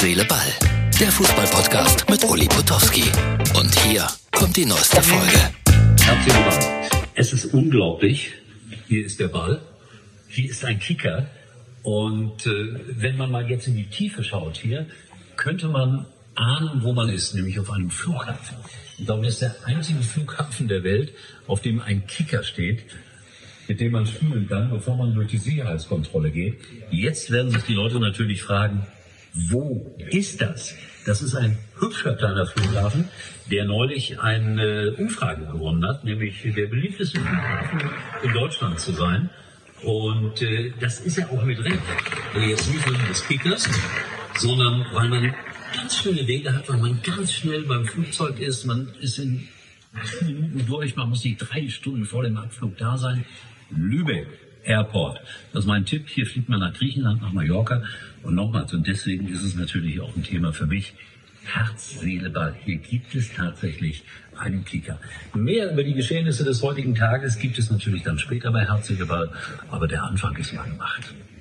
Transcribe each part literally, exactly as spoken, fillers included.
Seele, Ball. Der Fußball-Podcast mit Uli Potowski. Und hier kommt die neueste Folge. Herz, Seele, Ball. Es ist unglaublich. Hier ist der Ball. Hier ist ein Kicker. Und äh, wenn man mal jetzt in die Tiefe schaut hier, könnte man ahnen, wo man ist, nämlich auf einem Flughafen. Ich glaube, das ist der einzige Flughafen der Welt, auf dem ein Kicker steht, mit dem man spielen kann, bevor man durch die Sicherheitskontrolle geht. Jetzt werden sich die Leute natürlich fragen, wo ist das? Das ist ein hübscher kleiner Flughafen, der neulich eine Umfrage gewonnen hat, nämlich der beliebteste Flughafen in Deutschland zu sein. Und äh, das ist ja auch mit Recht. Also jetzt nicht wegen des Kickers, sondern weil man ganz schnelle Wege hat, weil man ganz schnell beim Flugzeug ist. Man ist in acht Minuten durch, man muss nicht drei Stunden vor dem Abflug da sein. Lübeck Airport. Das ist mein Tipp. Hier fliegt man nach Griechenland, nach Mallorca. Und nochmals, und deswegen ist es natürlich auch ein Thema für mich. Herz, Seele, Ball. Hier gibt es tatsächlich einen Kicker. Mehr über die Geschehnisse des heutigen Tages gibt es natürlich dann später bei Herz, Seele, Ball. Aber der Anfang ist mal gemacht.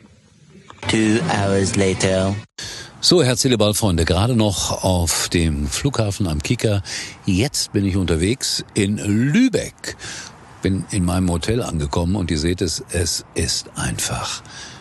Two hours later. So, Herz, Seele, Ball, Freunde, gerade noch auf dem Flughafen am Kicker. Jetzt bin ich unterwegs in Lübeck. Bin in meinem Hotel angekommen und ihr seht es, es ist einfach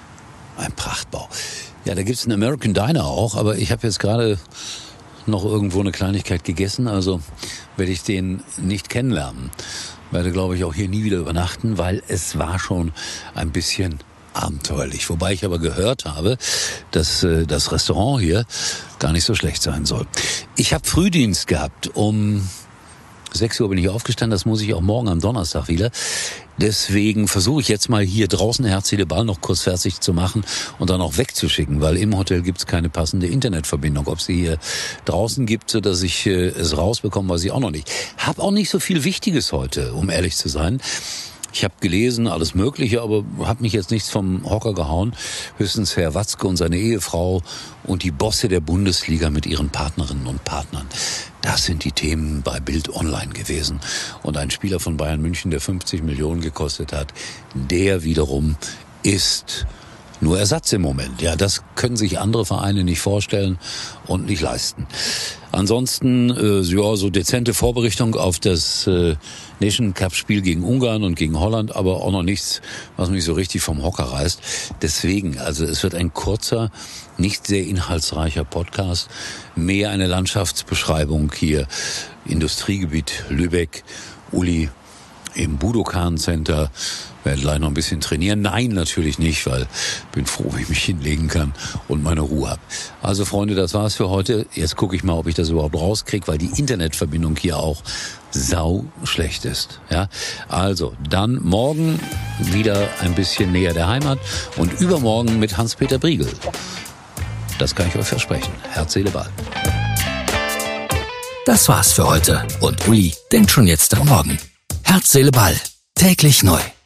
ein Prachtbau. Ja, da gibt's einen American Diner auch, aber ich habe jetzt gerade noch irgendwo eine Kleinigkeit gegessen, also werde ich den nicht kennenlernen. Werde, glaube ich, auch hier nie wieder übernachten, weil es war schon ein bisschen abenteuerlich. Wobei ich aber gehört habe, dass äh, das Restaurant hier gar nicht so schlecht sein soll. Ich habe Frühdienst gehabt. Um sechs Uhr bin ich aufgestanden, das muss ich auch morgen am Donnerstag wieder. Deswegen versuche ich jetzt mal hier draußen Herz, Seele, Ball noch kurz fertig zu machen und dann auch wegzuschicken, weil im Hotel gibt's keine passende Internetverbindung. Ob sie hier draußen gibt, so dass ich äh, es rausbekomme, weiß ich auch noch nicht. Hab auch nicht so viel Wichtiges heute, um ehrlich zu sein. Ich habe gelesen, alles Mögliche, aber habe mich jetzt nichts vom Hocker gehauen. Höchstens Herr Watzke und seine Ehefrau und die Bosse der Bundesliga mit ihren Partnerinnen und Partnern. Das sind die Themen bei Bild Online gewesen. Und ein Spieler von Bayern München, der fünfzig Millionen gekostet hat, der wiederum ist nur Ersatz im Moment. Ja, das können sich andere Vereine nicht vorstellen und nicht leisten. Ansonsten, äh, ja, so dezente Vorberichtung auf das äh, Nation Cup Spiel gegen Ungarn und gegen Holland, aber auch noch nichts, was mich so richtig vom Hocker reißt. Deswegen, also es wird ein kurzer, nicht sehr inhaltsreicher Podcast, mehr eine Landschaftsbeschreibung hier. Industriegebiet Lübeck, Uli im Budokan Center, werde gleich noch ein bisschen trainieren. Nein, natürlich nicht, weil bin froh, wenn ich mich hinlegen kann und meine Ruhe habe. Also Freunde, das war's für heute. Jetzt gucke ich mal, ob ich das überhaupt rauskriege, weil die Internetverbindung hier auch sau schlecht ist. Ja, also dann morgen wieder ein bisschen näher der Heimat und übermorgen mit Hans-Peter Briegel. Das kann ich euch versprechen. Herz, Seele, Ball. Das war's für heute. Und Uli denkt schon jetzt am Morgen. Herz, Seele, Ball. Täglich neu.